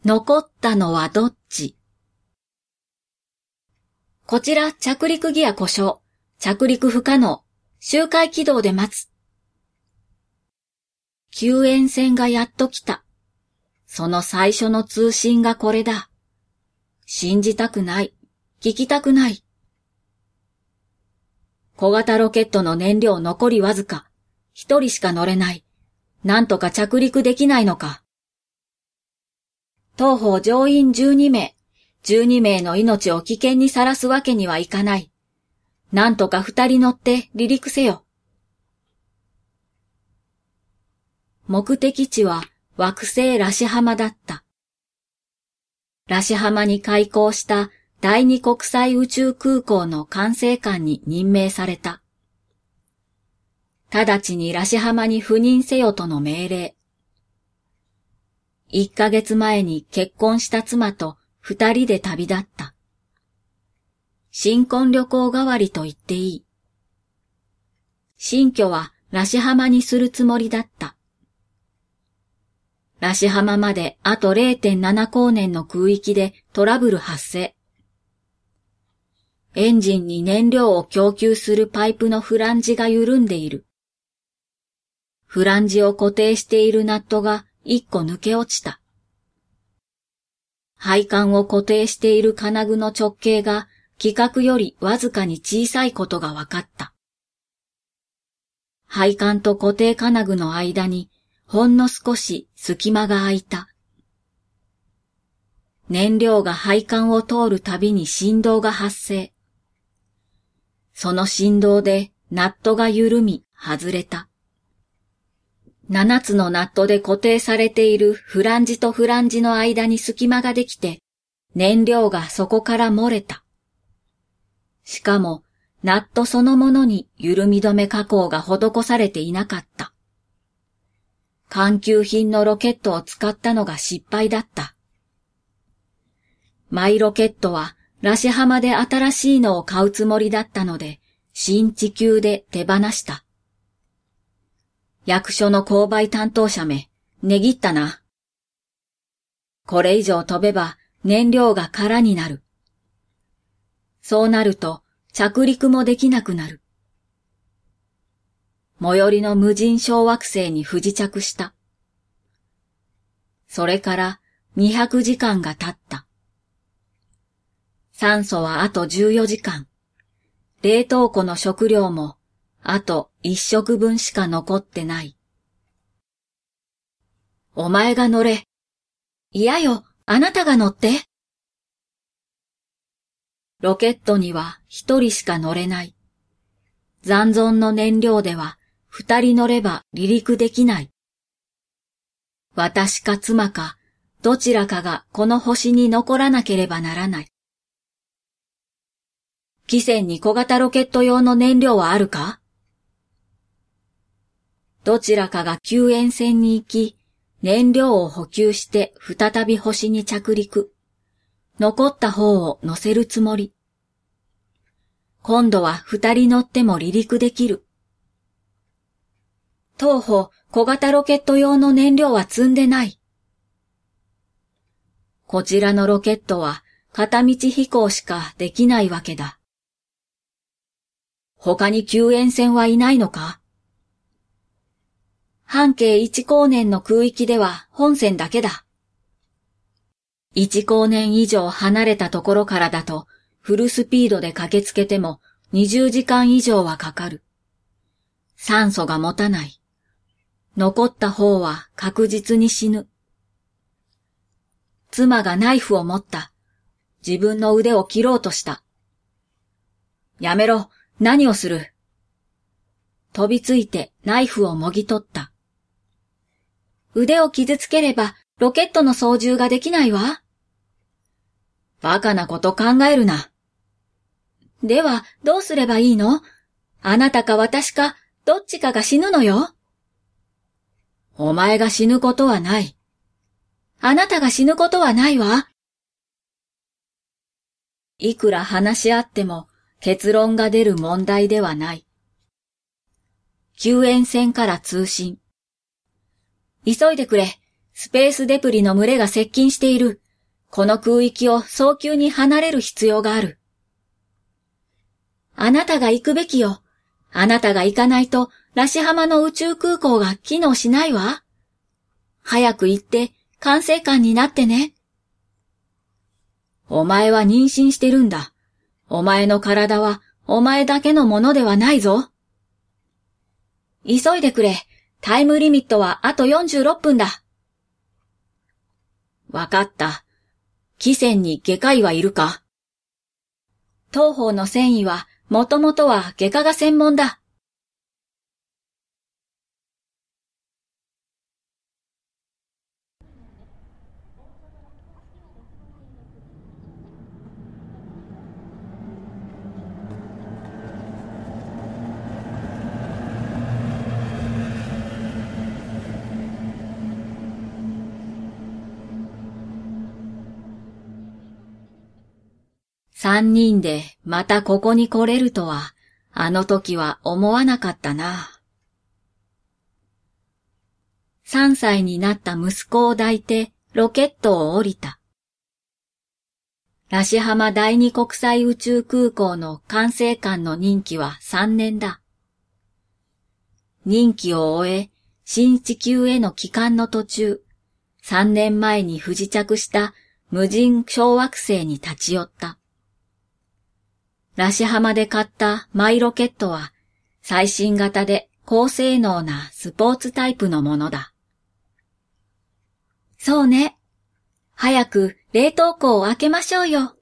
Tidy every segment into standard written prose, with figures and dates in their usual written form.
残ったのはどっち？こちら着陸ギア故障。着陸不可能。周回軌道で待つ。救援船がやっと来た。その最初の通信がこれだ。信じたくない。聞きたくない。小型ロケットの燃料残りわずか。一人しか乗れない。なんとか着陸できないのか。当方乗員12名。12名の命を危険にさらすわけにはいかない。なんとか2人乗って離陸せよ。目的地は惑星ラシハマだった。ラシハマに開港した第二国際宇宙空港の管制官に任命された。直ちにラシハマに赴任せよとの命令。1ヶ月前に結婚した妻と2人で旅立った。新婚旅行代わりと言っていい。新居はラシハマにするつもりだった。ラシハマまであと 0.7 光年の空域でトラブル発生。エンジンに燃料を供給するパイプのフランジが緩んでいる。フランジを固定しているナットが1個抜け落ちた。配管を固定している金具の直径が規格よりわずかに小さいことが分かった。配管と固定金具の間にほんの少し隙間が空いた。燃料が配管を通るたびに振動が発生。その振動でナットが緩み外れた。7つのナットで固定されているフランジとフランジの間に隙間ができて、燃料がそこから漏れた。しかも、ナットそのものに緩み止め加工が施されていなかった。環球品のロケットを使ったのが失敗だった。マイロケットはラシハマで新しいのを買うつもりだったので、新地球で手放した。役所の購買担当者め、値切ったな。これ以上飛べば燃料が空になる。そうなると着陸もできなくなる。最寄りの無人小惑星に不時着した。それから200時間が経った。酸素はあと14時間。冷凍庫の食料もあと1食分しか残ってない。お前が乗れ。いやよ、あなたが乗って。ロケットには1人しか乗れない。残存の燃料では2人乗れば離陸できない。私か妻かどちらかがこの星に残らなければならない。汽船に小型ロケット用の燃料はあるか？どちらかが救援船に行き、燃料を補給して再び星に着陸。残った方を乗せるつもり。今度は2人乗っても離陸できる。当方、小型ロケット用の燃料は積んでない。こちらのロケットは片道飛行しかできないわけだ。他に救援船はいないのか？半径1光年の空域では本船だけだ。1光年以上離れたところからだとフルスピードで駆けつけても20時間以上はかかる。酸素が持たない。残った方は確実に死ぬ。妻がナイフを持った。自分の腕を切ろうとした。やめろ、何をする？飛びついてナイフをもぎ取った。腕を傷つければロケットの操縦ができないわ。バカなこと考えるな。ではどうすればいいの？あなたか私かどっちかが死ぬのよ。お前が死ぬことはない。あなたが死ぬことはないわ。いくら話し合っても結論が出る問題ではない。救援船から通信。急いでくれ。 スペースデブリの群れが接近している。この空域を早急に離れる必要がある。あなたが行くべきよ。あなたが行かないと、ラシ浜の宇宙空港が機能しないわ。早く行って、管制官になってね。お前は妊娠してるんだ。お前の体は、お前だけのものではないぞ。急いでくれ。タイムリミットはあと46分だ。わかった。汽船に外科医はいるか？当方の船医は、もともとは外科が専門だ。3人でまたここに来れるとは、あの時は思わなかったな。3歳になった息子を抱いてロケットを降りた。ラシ浜第二国際宇宙空港の管制官の任期は3年だ。任期を終え、新地球への帰還の途中、3年前に不時着した無人小惑星に立ち寄った。ラシ浜で買ったマイロケットは最新型で高性能なスポーツタイプのものだ。そうね。早く冷凍庫を開けましょうよ。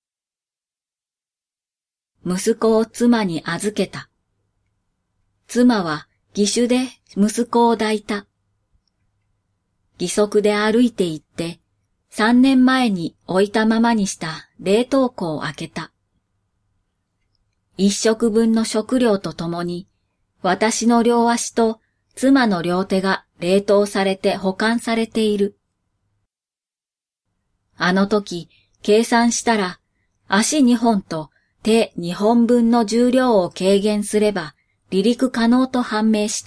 息子を妻に預けた。妻は義手で息子を抱いた。義足で歩いて行って3年前に置いたままにした冷凍庫を開けた。1食分の食料とともに、私の両足と妻の両手が冷凍されて保管されている。あの時、計算したら、足2本と手2本分の重量を軽減すれば離陸可能と判明した。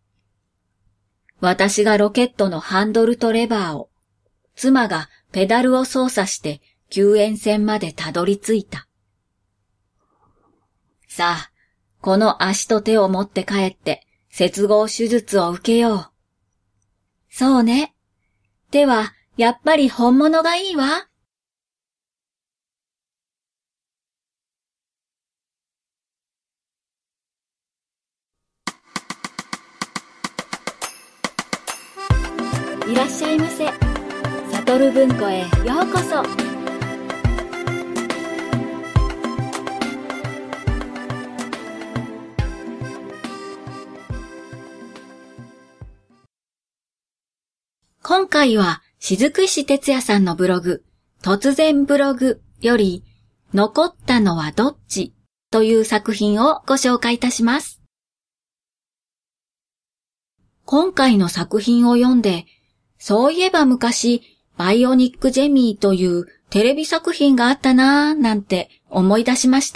私がロケットのハンドルとレバーを、妻がペダルを操作して救援船までたどり着いた。さあ、この足と手を持って帰って接合手術を受けよう。そうね。手はやっぱり本物がいいわ。いらっしゃいませ。サトル文庫へようこそ。今回は雫石哲也さんのブログ、突然ブログより、残ったのはどっちという作品をご紹介いたします。今回の作品を読んで、そういえば昔、バイオニック・ジェミーというテレビ作品があったなぁなんて思い出しました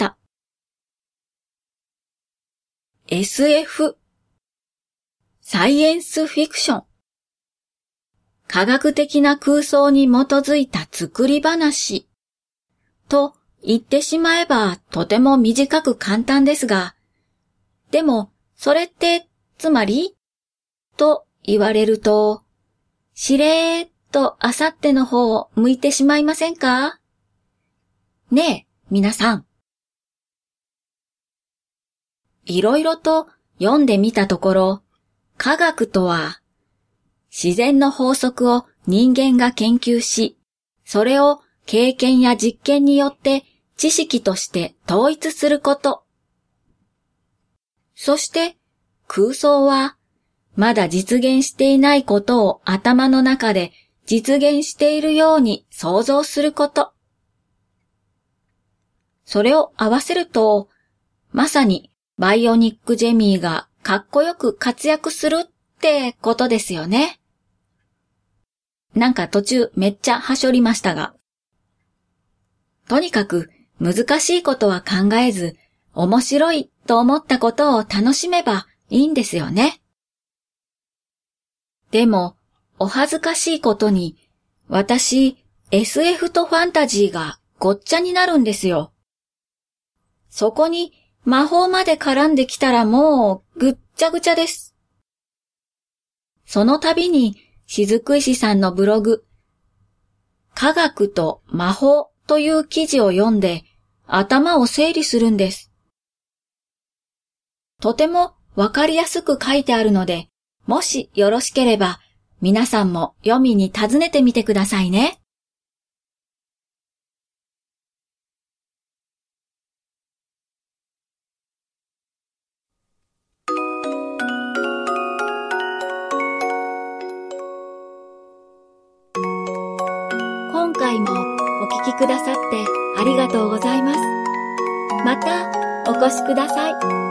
。SF、サイエンスフィクション。科学的な空想に基づいた作り話と言ってしまえばとても短く簡単ですが、でもそれってつまりと言われると、しれーっとあさっての方を向いてしまいませんか？ねえ、皆さん。いろいろと読んでみたところ、科学とは、自然の法則を人間が研究し、それを経験や実験によって知識として統一すること。そして空想は、まだ実現していないことを頭の中で実現しているように想像すること。それを合わせると、まさにバイオニック・ジェミーがかっこよく活躍するってことですよね。なんか途中めっちゃはしょりましたが。とにかく難しいことは考えず、面白いと思ったことを楽しめばいいんですよね。でも、 お恥ずかしいことに、私、SF とファンタジーがごっちゃになるんですよ。そこに魔法まで絡んできたらもうぐっちゃぐちゃです。その度に雫石さんのブログ、科学と魔法という記事を読んで頭を整理するんです。とてもわかりやすく書いてあるので、もしよろしければ皆さんも読みに訪ねてみてくださいね。今回もお聞きくださってありがとうございます。またお越しください。